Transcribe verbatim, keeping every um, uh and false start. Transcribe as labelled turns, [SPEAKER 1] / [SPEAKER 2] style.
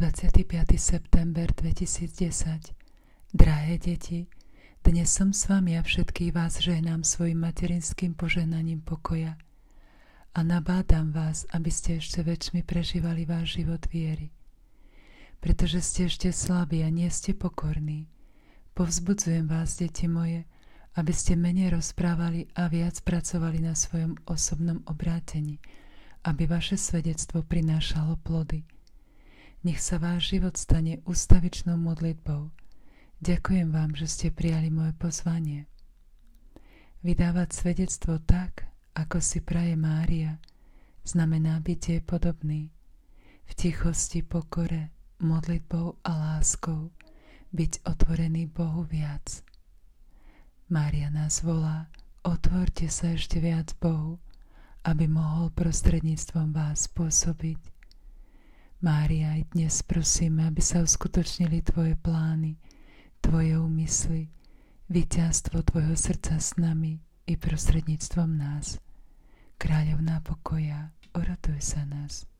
[SPEAKER 1] dvadsiateho piateho september dvetisícdesať. Drahé deti, dnes som s vami a všetkých vás žehnám svojim materinským požehnaním pokoja a nabádam vás, aby ste ešte väčšmi prežívali váš život viery. Pretože ste ešte slabí a nie ste pokorní, povzbudzujem vás, deti moje, aby ste menej rozprávali a viac pracovali na svojom osobnom obrátení, aby vaše svedectvo prinášalo plody. Nech sa váš život stane ústavičnou modlitbou. Ďakujem vám, že ste prijali moje pozvanie. Vydávať svedectvo tak, ako si praje Mária, znamená byť jej podobný. V tichosti, pokore, modlitbou a láskou byť otvorený Bohu viac. Mária nás volá, otvorte sa ešte viac Bohu, aby mohol prostredníctvom vás pôsobiť. Mária, aj dnes prosíme, aby sa uskutočnili tvoje plány, tvoje úmysly, víťazstvo tvojho srdca s nami i prostredníctvom nás. Kráľovná pokoja, oroduj za nás.